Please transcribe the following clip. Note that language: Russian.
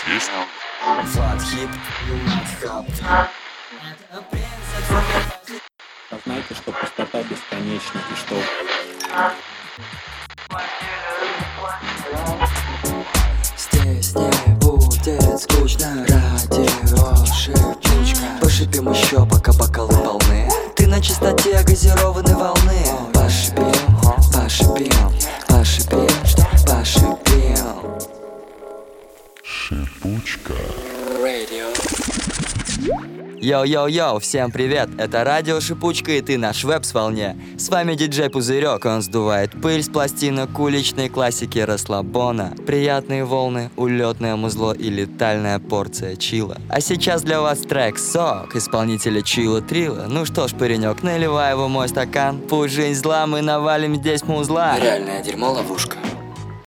есть? Фатхип, Юматхаб. Знайте, что пустота бесконечна и что... Здесь не будет скучно. Радио Шипучка. Пошипим еще, пока бокалы полны. Ты на чистоте газированной волны. Пошипим, пошипим, пошипим, пошипим. Шипучка. Йоу-йоу-йоу, всем привет! Это радио Шипучка и ты наш веб с волне. С вами диджей Пузырек, он сдувает пыль с пластинок уличной классики расслабона. Приятные волны, улетное музло и летальная порция чила. А сейчас для вас трек «Сок» исполнителя Чила Трила. Ну что ж, паренек, наливай его в мой стакан. Пусть жизнь зла, мы навалим здесь музла. Реальное дерьмо ловушка.